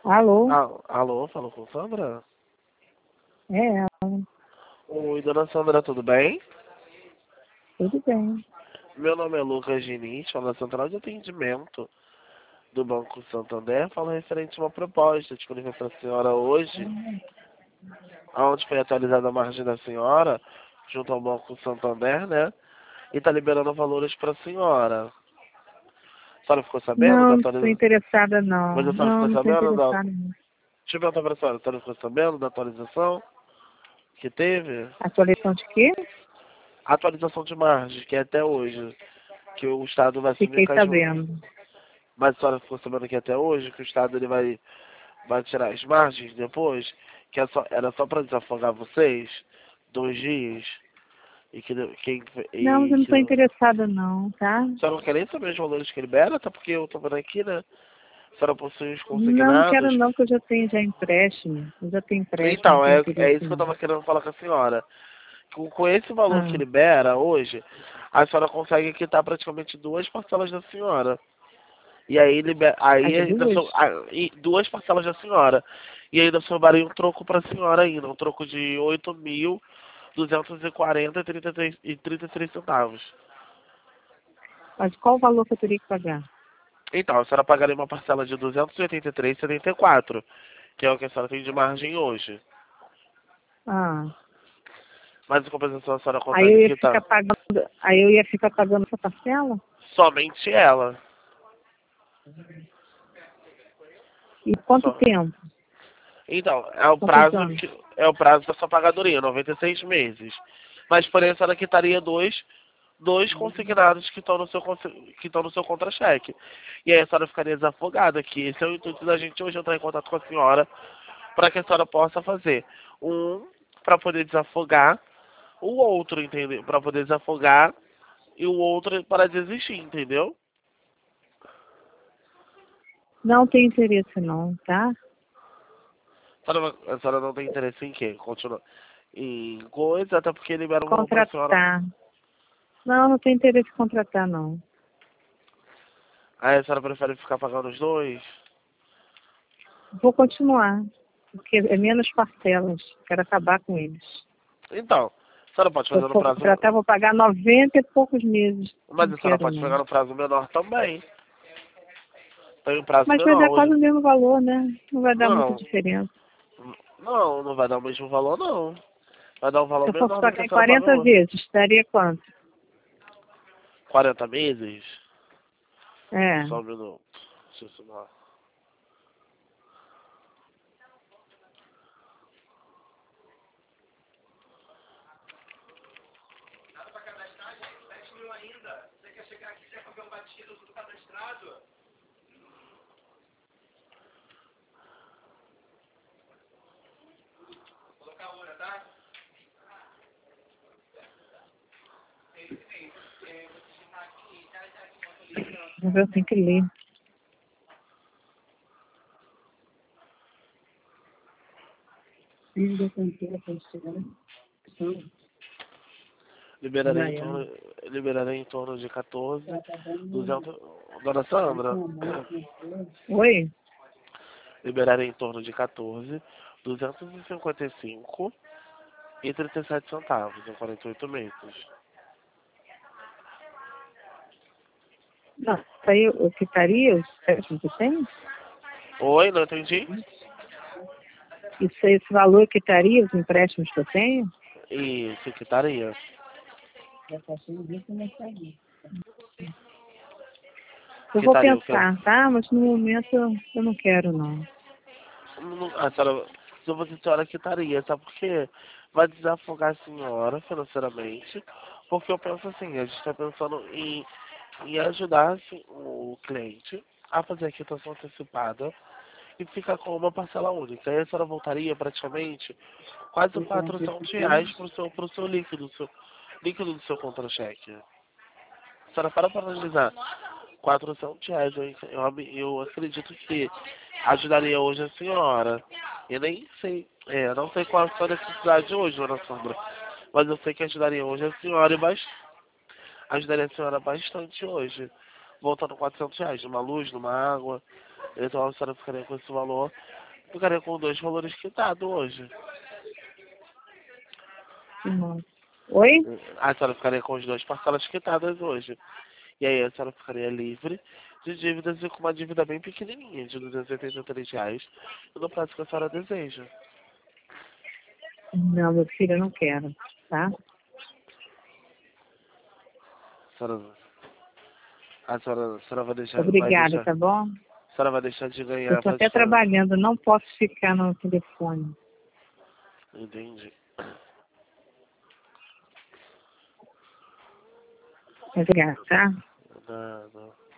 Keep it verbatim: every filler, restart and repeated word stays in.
Alô? Ah, alô, falou com Sandra? É ela. Oi, dona Sandra, tudo bem? Tudo bem. Meu nome é Lucas Diniz, falo da Central de Atendimento do Banco Santander. Falo referente a uma proposta disponível para a senhora hoje, onde foi atualizada a margem da senhora, junto ao Banco Santander, né? E está liberando valores para a senhora. A senhora ficou sabendo da Não, não estou atualização? interessada não. Mas a senhora Não, ficou não estou sabendo da... interessada não. Deixa eu perguntar para a senhora, a senhora ficou sabendo da atualização que teve? Atualização de quê? A atualização de margem, que é até hoje, que o Estado vai assumir Fiquei com as... sabendo. Mas a senhora ficou sabendo que até hoje que o Estado ele vai, vai tirar as margens depois, que é só, era só para desafogar vocês, dois dias, e que, quem, Não, mas e eu não que estou a interessada não, tá? senhora não quer nem saber os valores que libera, até porque eu tô vendo aqui, né? A senhora possui os Não, não quero consignados. não, porque eu já tenho já empréstimo. Eu já tenho empréstimo, não Então, tenho é, é interesse isso que eu não. estava querendo falar com a senhora. Com, com esse valor que Ah, libera hoje, a senhora consegue quitar praticamente duas parcelas da senhora. E aí, liber... aí as ainda duas? so... ah, e duas parcelas da senhora. E ainda sobraria um troco para a senhora ainda, um troco de oito mil duzentos e quarenta e trinta e três centavos. Mas qual o valor que eu teria que pagar? Então, a senhora pagaria uma parcela de duzentos e oitenta e três e setenta e quatro, que é o que a senhora tem de margem hoje. Ah, Mas em compensação a senhora aí eu consegue ia ficar quitar pagando, aí eu ia ficar pagando essa parcela? somente ela. E quanto Só. tempo? Então, é o Quantos prazo anos? que é o prazo da sua pagadoria, noventa e seis meses. Mas porém a senhora quitaria dois dois consignados que estão no seu consi- que estão no seu contra-cheque. E aí a senhora ficaria desafogada, que esse é o intuito da gente hoje entrar em contato com a senhora para que a senhora possa fazer um para poder desafogar, o outro, entendeu? Para poder desafogar e o outro para desistir, entendeu? Não tenho interesse não, tá? A senhora, a senhora não tem interesse em quê? Continua em coisa, até porque libera um valor para a senhora. Contratar. Não, não tenho interesse em contratar, não. Aí a senhora prefere ficar pagando os dois? Vou continuar, porque é menos parcelas. Quero acabar com eles. Então, a senhora pode Se eu fazer no for prazo. contratar, vou pagar noventa e poucos meses. Mas Não a senhora quero, pode não. pegar no prazo menor também. Tem um prazo Mas vai menor dar quase hoje. o mesmo valor, né? Não vai dar muita Não, diferença. não, não vai dar o mesmo valor, não. Vai dar um Se valor eu fosse menor do que pagar a em senhora paga quarenta hoje. vezes, daria quanto? quarenta meses? É. Só um minuto. Deixa eu somar. Mas eu tenho que ler. Filho da canteira para chegar. Liberarei em torno, liberarei em torno de quatorze, duzentos. Dona Sandra, Oi? liberarei em torno de quatorze, duzentos e cinquenta e cinco e trinta e sete centavos em quarenta e oito meses. Não, isso aí eu quitaria os empréstimos que eu tenho? Oi, não entendi? Isso, esse valor quitaria os empréstimos que eu tenho? Isso, quitaria. Eu vou Quitaria o que? pensar, tá? Mas no momento eu, eu não quero, não. A senhora, se eu fosse a senhora quitaria, sabe por quê? Vai desafogar a senhora financeiramente, porque eu penso assim, a gente está pensando em, em ajudar assim, o cliente a fazer a quitação antecipada e ficar com uma parcela única. Aí a senhora voltaria praticamente quase quatrocentos reais para o seu, pro seu líquido, seu, líquido do seu contra-cheque. A senhora para para analisar. quatrocentos reais, eu, eu, eu acredito que ajudaria hoje a senhora. Eu nem sei, é, não sei qual a sua necessidade hoje, dona Sandra, mas eu sei que ajudaria hoje a senhora e bastante, ajudaria a senhora bastante hoje. voltando quatrocentos reais numa luz, numa água. Então a senhora ficaria com esse valor, ficaria com dois valores quitados hoje. Não. Oi? A senhora ficaria com as duas parcelas quitadas hoje. E aí a senhora ficaria livre de dívidas e com uma dívida bem pequenininha, de duzentos e oitenta e três reais, no prazo que a senhora deseja. Não, meu filho, eu não quero, tá? A senhora, a senhora, a senhora vai deixar, vai Obrigada, deixar, tá bom? a senhora vai deixar de Eu ganhar estou para até trabalhando, não posso ficar no telefone. Entendi. Obrigada, tá? Não, não.